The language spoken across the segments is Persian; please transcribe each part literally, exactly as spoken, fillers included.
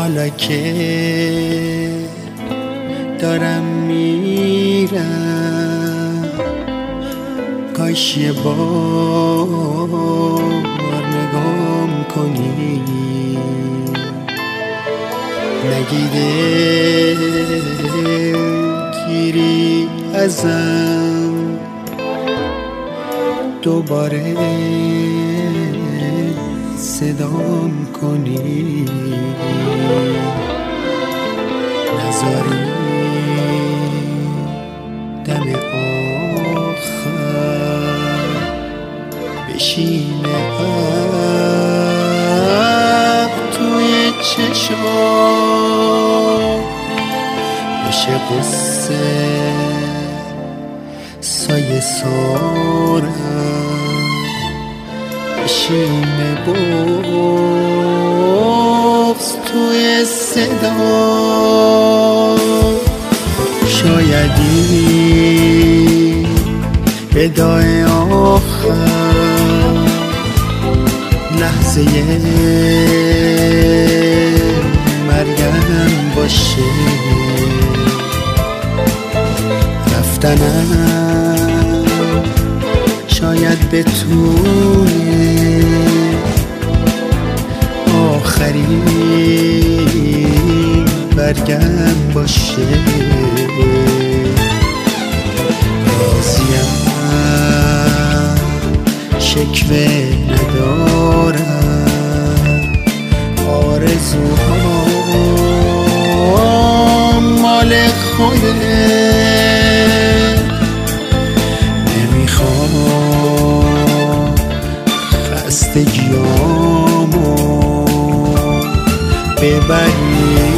حالا که دارم میرم کاش یه بار نگام کنی، نگیده گیری ازم دوباره صدام کنی، نذاری دم آخر بشینه اب توی چشام، بشه قصه سایه سارم، بشینه بغض توی صدا. شایدی وداع آخر لحظه مرگم باشه، رفتنم شاید بتونه آخرین برگم باشه. راضیم شکوه ندارم، آرزوهام مال خوده، نمیخوام خستگیامو ببری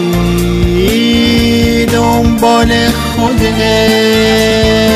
دنبال خوده.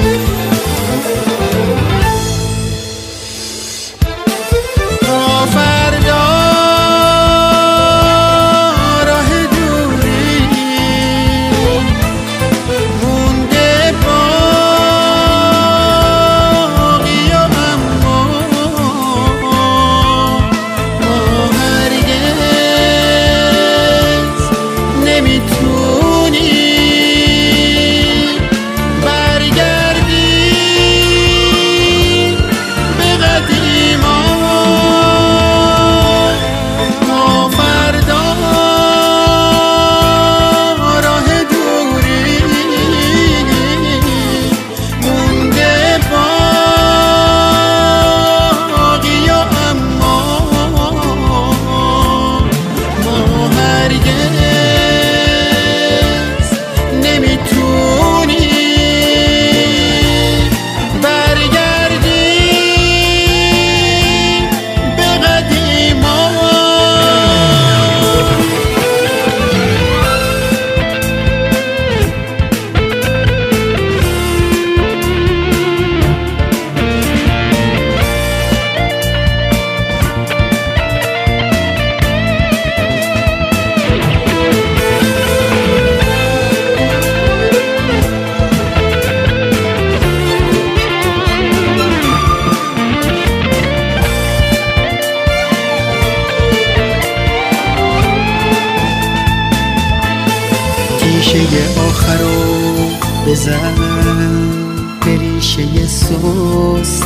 ریشه آخرو بزن به ریشه سست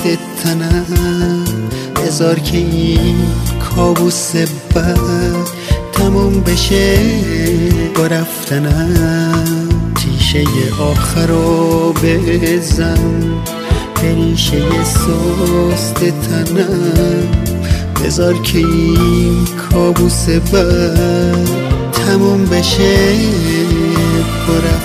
تنم، بذار که این کابوس بد تموم بشه با رفتنم. ریشه آخرو بزن به ریشه سست تنم، بذار که این کابوس بد تموم بشه با رفتنم.